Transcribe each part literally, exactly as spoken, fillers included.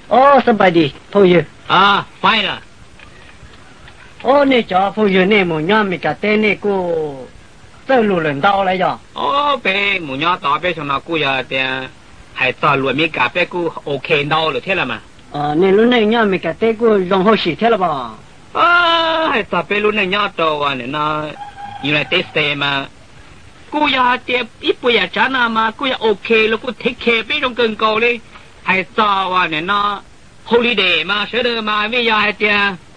ô sắp bài đi thôi giờ à phải rồi ô này cho thôi giờ này một nhóm mình cả tên này cô tới lù lần đau lại rồi ô bé một nhóm tao bé xong nào cô giờ thì hay tao lùi mi cả bé cô ok đau rồi thế là mà ờ này lúc này nhóm mình cả tên cô dùng hồ sĩ thế là bà à hay tao bé lúc này nhóm tao à này nó United States mà cô giờ thì ít bây giờ trả nào mà cô giờ ok rồi cô take care bé trong cơn cầu đi hay tao à này nó holiday mà sẽ được mà bây giờ hay thì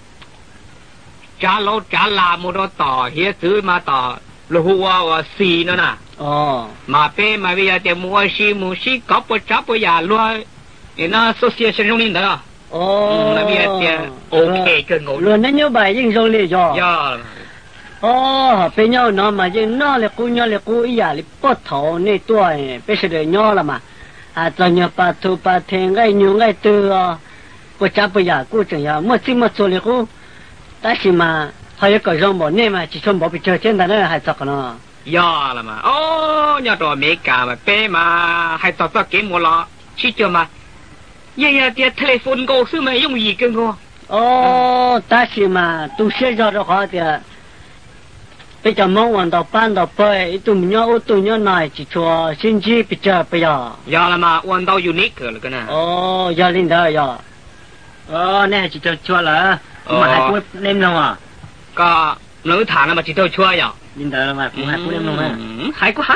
trả lâu trả làm một đôi tỏ hiến thứ mà tỏ lô hoa xì nữa nè ờ mà bé mà bây giờ thì mua xì mua xì có bữa chấp bây giờ luôn thì nó association trong linh đó ồ là bây giờ thì ok cơn ngủ luôn nó nhớ bài nhưng rồi liền rồi dạ ồ bên nhau nó mà nhưng nó là cô nhau là cô ý à là bắt thầu này tuổi bây giờ được nhau là mà à cho nhau ba thu ba thiên cái nhiều cái từ cô chấp bây giờ cô chẳng giờ mất gì mất số là cô但是嘛，还有个人冇呢嘛，就从冇比较简单的还做个呢。 呀了嘛，哦，要到美干嘛，白嘛，还早早给我了，去叫嘛，爷爷的 telephone 公司嘛用一个我。 哦，但是嘛，都学着的话的，比较忙完到半到八，都没有都没有来，就说星期比较不要。 呀了嘛，玩到 unique 了个呢。 哦，要领导要。哦，那就叫错了。mà hai cô nem đâu à? Có nữ thả là mà chỉ tôi chua vậy? Linh đời mà cô hai cô nem đâu à? Hai cô hả?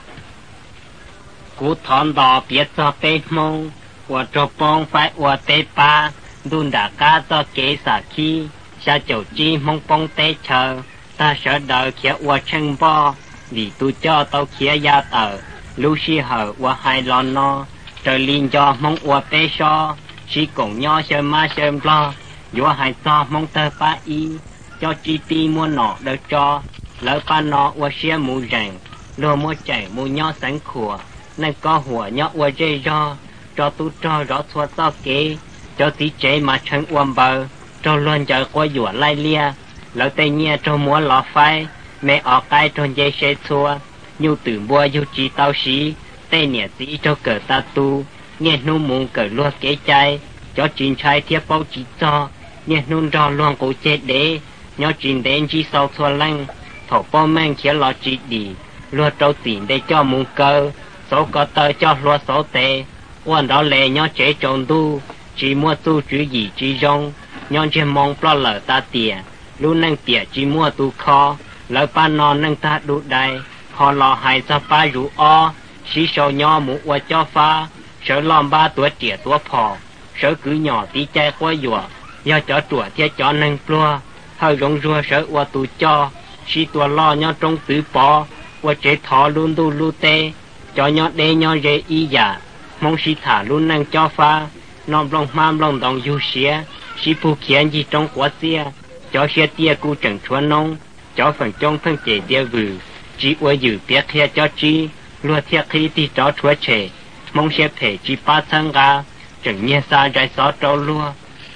Cô thon đỏ biết cho tê mông, và cho bông phải và tê ba, đun đã cá cho kế xả khí, xa chậu chi mông bông tê chờ, ta sợ đợi khía và chân bò, vì tôi cho tao khía gia tờ, lưu xì hở và hai lon no, trời linh cho mông và tê so, chỉ cùng nhau sớm ma sớm lo. Dù hai cho mong tơ ba y cho chi ti mua nọ đỡ cho lỡ ba nọ và xe mù ràng lùa mua chảy mù nho sáng khủa nên có hùa nho và dây do cho tu cho rõ xua cho kế cho tí chế mà chân uom bờ cho luôn chờ qua dùa lai lia lỡ tây nhia cho mua lọ phai mẹ ở cái trong dây xe xua nhu tử mua nhu chi tao xí tây nhẹ tí cho cờ ta tu nghe nu mù cờ lua kế chay cho chín trai thiếp bao chỉ cho nhẹ nun rò luôn cổ chết đế nhớ chín đến chỉ sau thua lăng thổ bao mang khía lọ chỉ đi lúa trâu tiền để cho mùng cơ số có tờ cho lúa số tệ quan đó lệ nhớ chế trộn tu chỉ mua tu chữ gì chỉ rong nhớ chế mong plo lở ta tiền luôn năng tiền chỉ mua tu kho lỡ ba non năng ta đủ đầy họ lò hại cho ba rủ o xí sầu nhớ mũ qua cho pha sợ lòm ba tuổi trẻ tuổi phò sợ cứ nhỏ tí chai qua dùa do chó chùa theo chó nâng plua hơi rong rùa sợ qua tù cho si tua lo nhau trong tứ bò qua chế thọ luôn tu lu tê cho nhau đê nhau dễ y giả mong si thả luôn nâng cho pha non lòng mam lòng đồng du xía si phu khiến gì trong quá xía cho xía tia cu chẳng chúa nông cho phần trong thân chế tia vừ chỉ qua dự biết theo cho chi lùa theo khi thì cho chúa trẻ mong xếp thể chỉ ba sang ga chẳng nhẹ xa trái xó trâu lua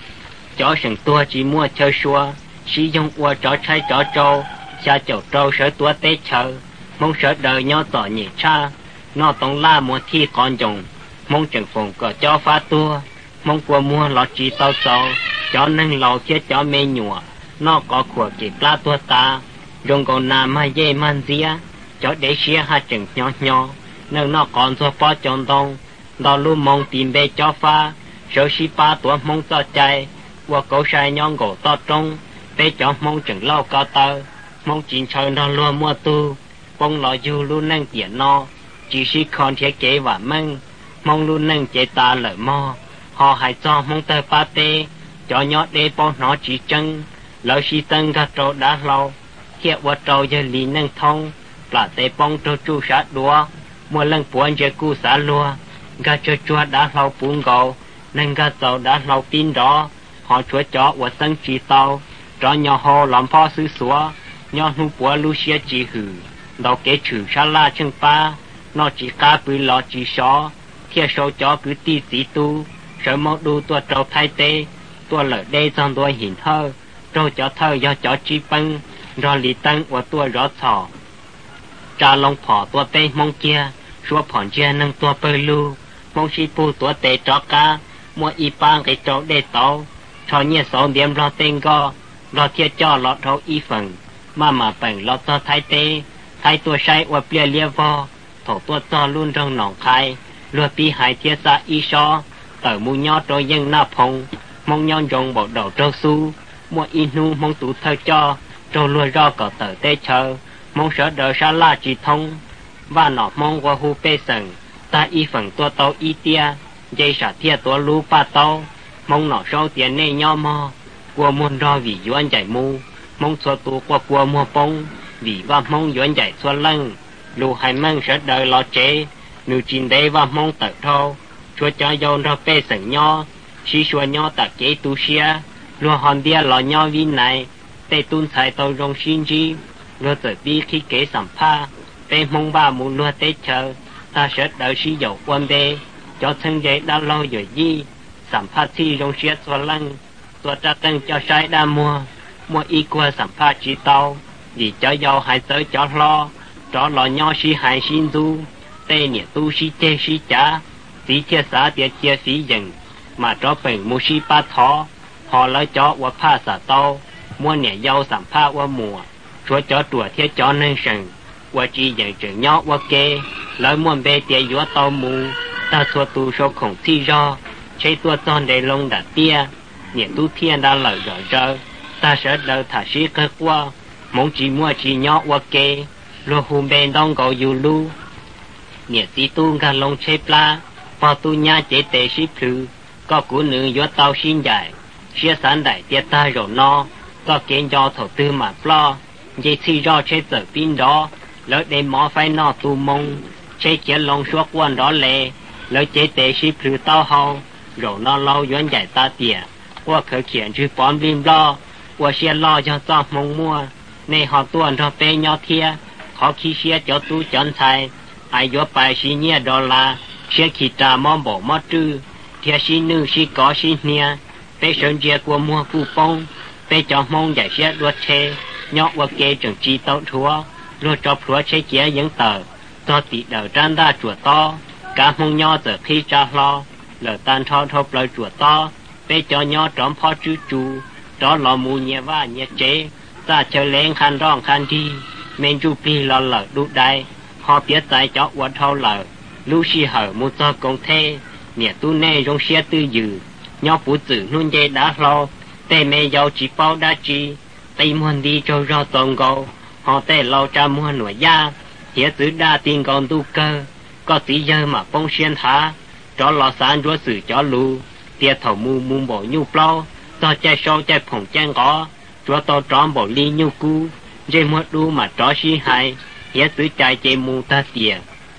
chó sừng tua chỉ mua chơi xua sử dụng qua chó trái chó trâu xa chậu trâu sở tua tê chờ mong sở đời nhau tỏ nhị cha nó tổng la mua thi con dùng mong chẳng phùng cờ cho phá tua mong qua mua lọ chỉ tao sầu chó nâng lầu kia chó mê nhùa nó có của kịp la tua ta dùng còn nà mà dê man día chó để xía hai chừng nhỏ nhỏ nâng nó còn thua phó chọn đông đó luôn mong tìm bê cho pha sở sĩ ba tuổi mong cho chạy qua cổ sai nhon gỗ to trong bê cho mong chừng lâu cao tơ mong chín trời nó luôn mua tu bông lọ du luôn nâng tiền no chỉ sĩ con thiết kế và măng mong luôn nâng chế ta lợi mò họ hãy cho mong tơ ba tê cho nhót đê bông nó chỉ chân lỡ sĩ tân gà trâu đã lâu kia qua trâu giờ lì nâng thông là tê bông trâu chu sát đua mua lần buồn giờ cu xả lua gà cho chua đã lâu buồn gầu nên gà dầu đã lâu tin đó họ chúa chó và sân chỉ tàu cho nhỏ hồ làm phó sứ xóa nhỏ nu bùa lu xia chỉ hử đầu kế trừ sa la chân pa nó chỉ cá bự lọ chỉ xó kia số chó cứ ti tí tu sợ mong đu tua trâu thay tê tua lợn đê trong tua hình thơ trâu chó thơ do chó chi băng rồi lì tăng và tua rõ thọ trà lông phỏ tua tê mong kia xua phỏn chia nâng tua bơ lu mong si pu tua tê chó cá mua y bang cái chỗ để tàu cho nhẹ sóng điểm lo tên go lo thiết cho lo thấu y phần mà mà bằng lo cho thái tê thái tua sai và bia lia vo thổ tua cho luôn trong nòng khai lúa pi hai thiết xa y so tờ mu nhó trôi dân na phong mong nhon rong bộ đầu trâu su mua y nu mong tụ thơ cho trâu lúa ro cỏ tờ tê chờ mong sợ đỡ sa la chỉ thông và nọ mong qua hu pê sần ta y phần tua tàu y tia dây sả tia tua lu pa tàu mong nọ sâu tiền nê nho mò qua muôn ro vì doan giải mu mong xua tu qua qua mua bông vì và mong doan giải xua lăng lu hai mong sợ đời lo chế nu chín đế và mong tự thô chúa cho dâu ro pê sần nho xí xua nho ta chế tu xia lu hòn bia lò nho vi này tê tun xài tàu rong xin chi lu tự bi khi kế sẩm pha tê mong ba mu lu tê chờ ta sẽ đợi sĩ dầu quan bê cho thân giấy đã lâu rồi gì sẩm pha thi rong xia xua lăng tua tra tân cho sai đa mua mua y qua sẩm pha chỉ tàu vì cho dâu hai tới cho lo cho lò nho sĩ hai xin du tê nhẹ tu sĩ chê sĩ chá sĩ chia xã tiệt chia sĩ dần mà cho bình mu sĩ ba thó họ lấy cho qua pha xả tàu mua nhẹ dâu sẩm pha qua mùa chúa cho đùa thiết cho nên sừng qua chi dần trường nhó qua kê lấy muôn bê tiệt dúa tàu mù ta xua tu số khổng thi do chế tua son để lông đã tia nhẹ tu thiên đã lời rõ rơ ta sẽ đợi thả sĩ cơ qua mong chỉ mua chỉ nhó qua kê lô hùm bên đông cầu dù lu nhẹ tí tu ngà lông chế pla bao tu nha chế tê sĩ phư có của nữ dúa tàu xin dài xia sản đại tiệt ta rồi no có kiến do thổ tư mà plo dây thi do chế tờ pin đó lỡ để mỏ phải no tu mông chế chế lông suốt quan đó lệ lỡ chế tê sĩ phư tao hao rồi nó lâu doan giải ta tỉa qua khởi khiển chữ bón bim lo qua xia lo cho cho mong mua này họ tuần cho bê nhỏ thia họ khi xia cho tu chọn xài ai vô bài xí nhia đô la xia khi trà mong bộ mất trư thia xí nữ xí có xí nia bê sơn chia của mua phu bông bê cho mong giải xia đuột chê nhọ qua kê trường chi tàu thua rồi cho phúa chế chia những tờ cho tỷ đầu tràn đa chùa to cả mong nhỏ giờ khi trả lo lỡ tan thọ thộp lời chùa to bê cho nhỏ tróm phó chữ chú đó lò mù nhẹ va nhẹ chế ta chờ lên khăn rong khăn đi men chu pi lò lỡ đu đai họ biết tại cho quật thâu lỡ lu xì hở một cho công thê nhẹ tu nê rong xia tư dừ nhỏ phụ tử luôn dây đã lo tê mê giàu chỉ bao đa chi tây muôn đi cho ro tông gầu họ tê lâu cha mua nổi da hiế tử đa tin còn tu cơ có tí giờ mà bông xuyên thả cho lò sáng chúa sử cho lù tiệt thầu mù mù bộ nhu plau cho chạy sâu chạy phồng chang có chúa to tròn bộ ly nhu cu dây mua đu mà chó xí hai hiế tử chạy chạy mù ta tiệt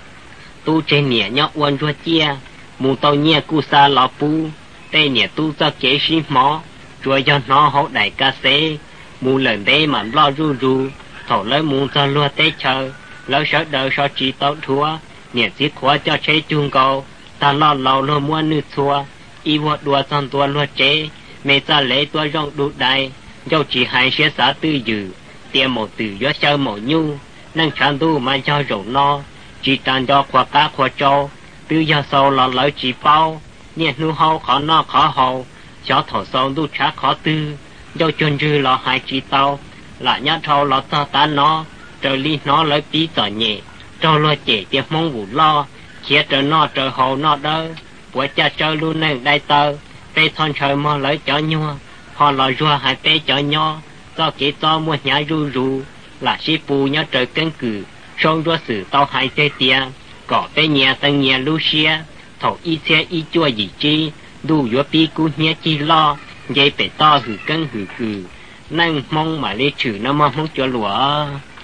tu trên nhẹ nhọ uốn chúa chia mù tàu nhẹ cu sa lò pu tê nhẹ tu cho chế xí mó chúa cho nó hậu đại ca xế mù lần đê mà lo ru ru thầu lấy mù cho lúa tê chờ lấy sợ đời sợ chỉ tàu thua nhẹ giết khóa cho chế chuông cầu ta lo lâu lo mua nước xua y vợ đùa son tua lo chế mẹ ta lấy tua rong đu đai dâu chỉ hai xế xã tư dừ tiêm một từ gió sơ một nhu nâng tràn tu mà cho rổ no chỉ tràn cho khoa cá khoa trâu tư do sâu lo lỡ chỉ bao nhẹ nu hậu khó no khó hậu cho thổ sâu tu trá khó tư dâu chân dư lo hai chỉ tàu là nhát thâu lo to ta nó trời ly nó lấy tí tỏ nhẹ trâu lo chế tiêm mong vụ lo chia trở nó trở hồ nó đỡ của cha chơi luôn nên đại tơ tê thon trời mò lấy cho nhua họ lò rùa hai tê cho nho do kỹ to mua nhái ru ru là sĩ pù nhớ trời cân cử sâu rùa sử tao hai tê tia cỏ tê nhà tân nhà Lucia thầu y xe y chua gì chi đu vua pi cú nhé chi lo dây bể to hử cân hử cử năng mong mà lấy trừ nó mong cho lúa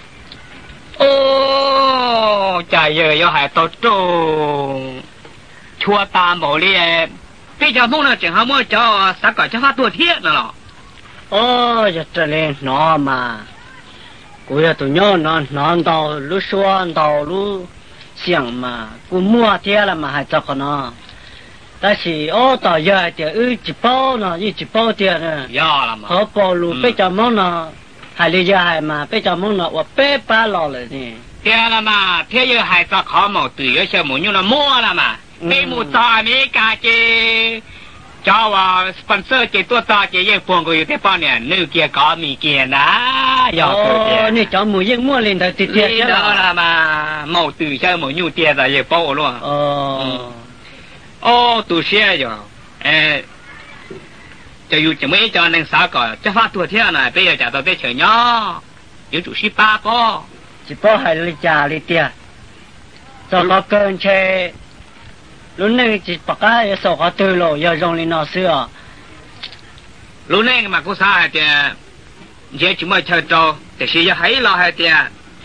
ô chả giờ yo hai tao trông chua ta bảo li bây giờ mong là chẳng hao mua cho sao cả cho phát tua thiết nữa ô giờ trở lên nó mà cô ya tụi nhớ nó nó tàu lúc xuân tàu lúc xiang mà cô mua thiết là mà hai cho con nó ta chỉ ô tàu giờ thì ư chỉ bao nó như chỉ bao tiền nữa ya là mà họ bao lúc bây giờ mong nó hai lý do hai mà bây giờ mong nó và bé ba lò rồi nè thế là mà thế giờ hai cho khó một từ giờ xem muốn như là mua là mà bây một tòa mấy cả chứ cho vào sponsor chỉ tua ta chỉ yên buồn của yêu thế bao nè nữ kia có mì kia ná ồ nè cho mùi yên mua lên đầu tiền tiền đó là mà màu từ chơi màu nhu tiền là yên bao luôn ồ ô tụ xe rồi ê cho yêu chỉ mấy cho nên sao cả cho phát tua thế này bây giờ trả tao tới chờ nhau yêu chủ ship ba po chỉ po hay là trả lấy tiền cho có cơn chơi lúc này chỉ bắt cái số họ từ rồi giờ dùng lên nó xưa lúc này mà có sao thì giờ chúng mới chơi trò thì sẽ thấy lo hay thì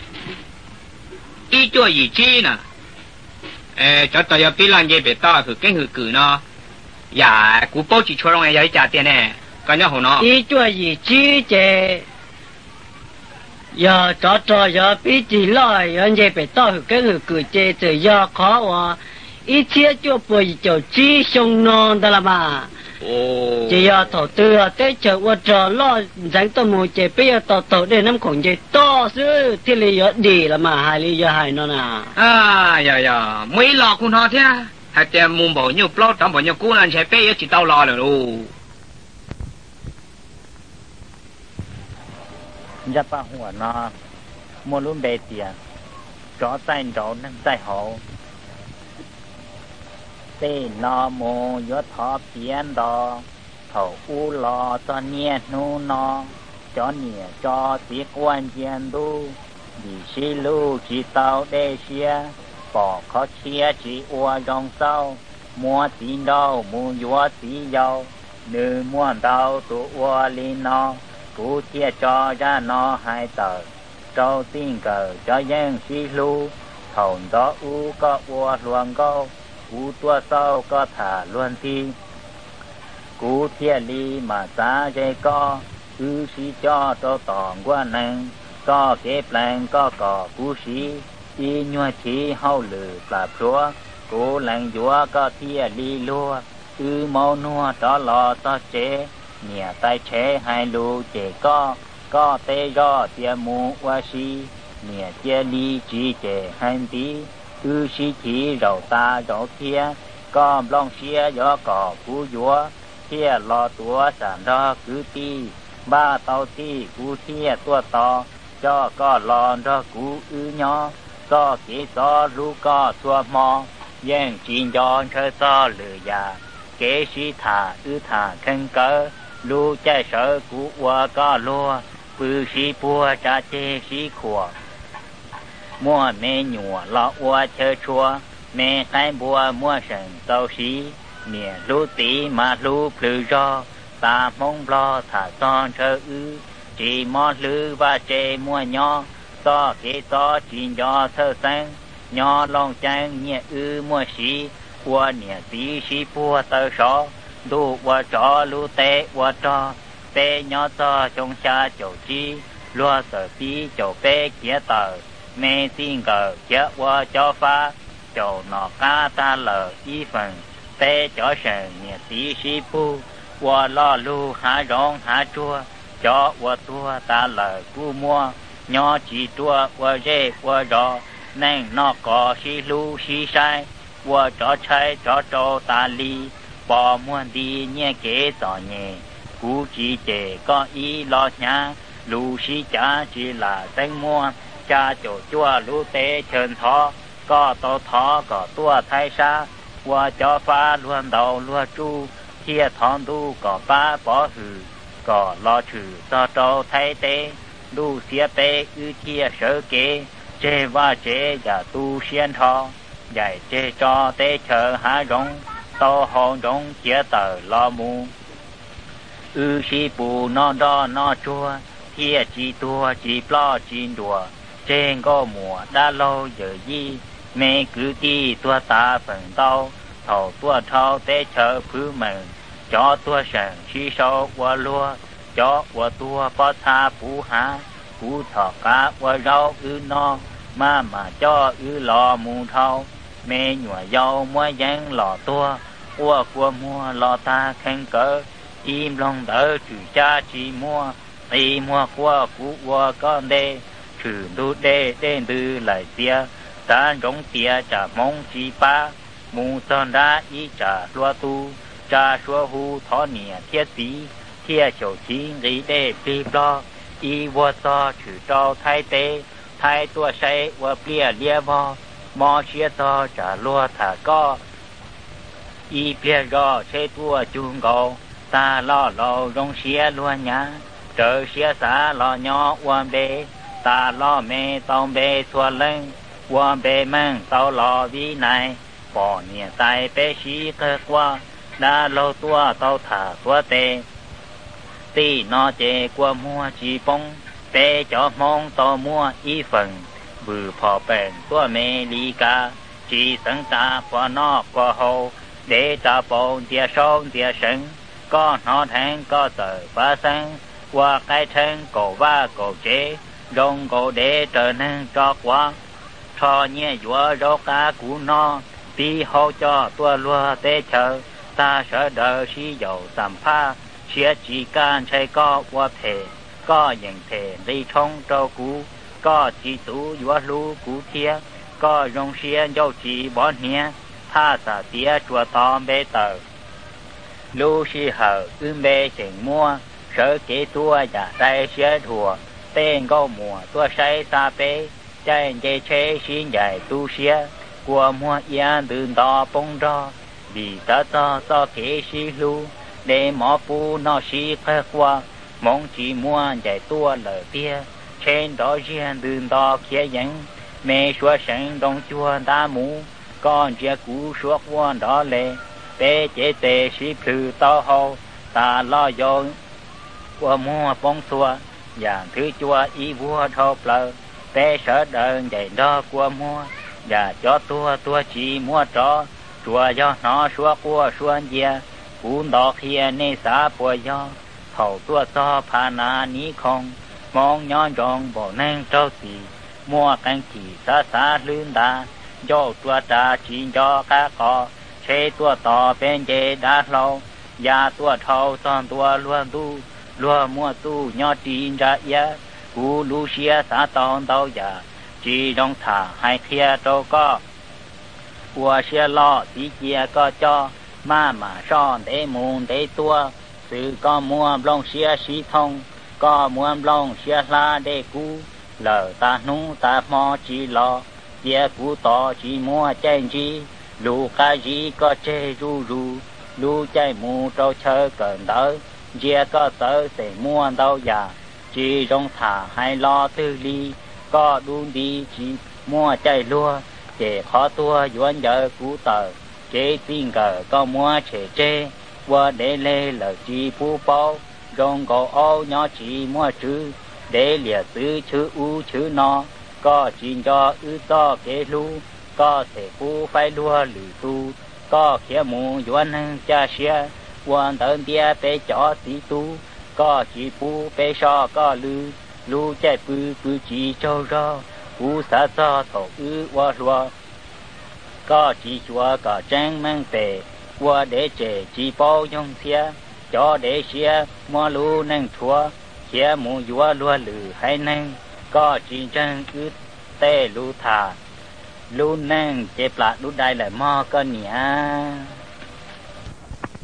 ý cho gì chi nè ê cho tao giờ biết làm gì bị tao thử cái hử cử nó dạ cú bao chỉ cho nó này giờ trả tiền này coi nhá hồ nó ý cho gì chi chứ giờ cho cho giờ biết chỉ lo giờ gì bị tao thử cái hử cử chứ từ giờ khó quá ít chia cho bồi cho chi sông non đó là mà chỉ giờ thổ tư tới chờ qua chờ lo dành tôi mua chế bây giờ tổ tổ để nắm khổng chế to chứ thì lý do đi là mà hai lý do hai nó nè à dạ dạ mấy lọ cũng nó thế hay tiền mua bao nhiêu plot trong bao nhiêu cú nên chế bây giờ chỉ tao lo rồi luôn gia baหัว nó mua luôn bề tiền chó tay chó nâng tay hậu tê nó mô gió thọ biến đo thầu u lò cho nhẹ nu nó cho nhẹ cho tí quan gian đu vì xí lưu chỉ tao đê xia bỏ khó chia chỉ ua rong sau mua tí đâu mua gió tí dâu nữ mua đâu tụ ua li nó cú chia cho ra nó hai tờ trâu tiên cờ cho dân xí lưu thầu đó u có ua luồng câu cú tua sau có thả luôn thi cú thiên lý mà giá dây co ư sĩ cho cho tỏng qua năng có kế plan có cỏ cú sĩ y nhua chí hậu lử là chúa cú lành chúa có thiên lý lua ư màu nua đó lò to chế nhẹ tay chế hai lù chế co có tê do tiền mù qua sĩ nhẹ chế lý chỉ chế hành tí ư sĩ chỉ rầu ta rầu kia có long xia gió cỏ cú dúa kia lo túa sản ra cứ ti ba tàu ti cú kia tua to cho có lo ra cú ư nhỏ có kế gió ru có tua mò yên chín gió chơi gió lửa già kế sĩ thả ư thả thân cỡ lu chạy sở cú ua có lua bư sĩ bua cha chê sĩ khủa mua mẹ nhùa lo ua chơi chua mẹ khai bùa mua sần tàu xí mẹ lú tí mà lú plư ro ta mong lo thả son thơ ư chỉ mò lư và chê mua nho to kế to chỉ nho thơ sáng nho long trang nhẹ ư mua xí ua nhẹ tí xí bùa tơ só đu ua chó lú tê ua cho tê nho to trong xa chỗ chi lua sở tí chỗ bê kia tờ mẹ tin cờ chết qua cho pha chỗ nọ ca ta lờ y phần tê cho sờ nhẹ tí sĩ pu qua lo lu há rong há chua cho qua tua ta lờ cu mua nhỏ chỉ tua qua dê qua rò nên nó có sĩ lu sĩ sai qua cho trái cho cho ta li bỏ muôn đi nhẹ kế tỏ nhẹ cú chỉ chè có ý lo nhá lu sĩ cha chỉ là danh mua cha chỗ chua lú tế trơn thó có tổ thó có tua thay xa qua cho pha luôn đầu luôn chu kia thon đu có ba bỏ hử có lo trừ cho trâu thay tế đu xia tế ư kia sở kế chê va chê và tu xiên thó dạy chê cho tế chờ há rong to hồn rong kia tờ lo mu ư si bù no đo no chua kia chỉ tua chỉ lo chỉ đùa trên có mùa đã lâu giờ gì mẹ cứ đi tua ta phần đau thầu tua thao tế chờ phứ mừng cho tua sẵn chi sâu qua lúa cho qua tua bó tha phú há phú thọ cá qua rau ư no mà mà cho ư lò mù thâu mẹ nhùa dâu mua dáng lò tua qua qua mua lò ta khen cỡ im lòng đỡ trừ cha chỉ mua đi mua qua phú qua con đê trừ đu đê đen tư lại tia ta rong tia trả mong chi pa mù son ra ý trả loa tu cha xua hu thọ nịa thiết tí thiết sầu chín lý đê phi lo y vô to trừ trâu thái tế thái tua say vô plia lia mò mò chia to trả lua thả co y plia ro chế tua chung gầu ta lo lo rong xia luôn nhá trời xia xả lo nhỏ uan bê ta lo mê tông bê xua lên uan bê mang tao lo vi này bỏ niệm tai bê xí cơ qua đã lâu tua tao thả tua tê tì nó chê qua mua chỉ bông bê cho mong tao mua y phần vừa phò bền tua mê lý ca chỉ sẵn ta qua nó qua hậu để ta bồn tia sông tia sân có nó thang có tờ phá sân qua cái thân cổ va cổ chế rong cổ để trở nên cho quá cho nhẹ dùa rô cá của nó tí hô cho tua lua tế chờ ta sợ đợi si dầu tầm pha xía chỉ can chạy có qua thể có những thể đi thông trâu cú có chỉ tú dùa lú cú thia có rong xía dâu chỉ bỏ nhẹ tha xả tía chùa to bê tờ lú si hở ưm bê chỉnh mua sở kế tua giả tay xía thùa tên gâu mùa tua say xa bê chạy dây chế xin dạy tu xía của mua yên đường đo bông đo vì ta to to kế si lưu để mỏ phu nó si khắc qua mong chỉ mua dạy tua lờ tia trên đó riêng đường đo kia dẫn mẹ xua sẵn đông chua đá mũ con chia cú suốt quan đó lệ bé chế tê si phư to hậu ta lo vô của mua bông xua dạng thứ chua y vua thô plờ bé sợ đơn dạy đó của mua và cho tua tua chỉ mua cho chùa do nó xua của xuân dìa cún đỏ kia nê xá bùa do thầu tua to phá nà ní không mong nhon rong bộ nâng trâu xì mua canh chỉ xa xa lươn đá do tua trà chỉ do cá cò chế tua to bên dê đá lâu và tua thầu son tua luôn tu luôn mua tu nhỏ tin ra ya cú lu xia xá tông tao ya chỉ trong thả hai kia đâu có qua xia lo tí chia có cho ma mà son để mùng để tua sự có mua long xia xí thông có mua long xia la để cú lờ ta nú ta mò chỉ lo chia cú to chỉ mua chen chi lu cái gì có chê ru ru lu chạy mù trâu chơi cần đỡ chia có tới để mua đâu ya chỉ trong thả hai lo tư ly có đun đi chỉ mua chạy lua để khó tua yuan giờ cú tờ chế tin cờ có mua chế chế qua để lê là chỉ phú bao trong cổ ô nhỏ chỉ mua chữ để liệt tứ chữ u chữ no có chỉ cho ư to kế lu có thể phú phải lua lử tu có khía mù yuan cha xia quan tận tia bé chó tí tu có chỉ phú bé so có lư lu chạy bư bư chỉ châu ro phú xã cho thổ ư qua lua có chỉ chùa có trang mang về qua để chế chỉ bao nhung xia cho để xia mua lu nâng thua xia mu vua lua lử hay nâng có chỉ trang ư tê lu thà lu nâng chế plạt lu đai lại mò con nhỉ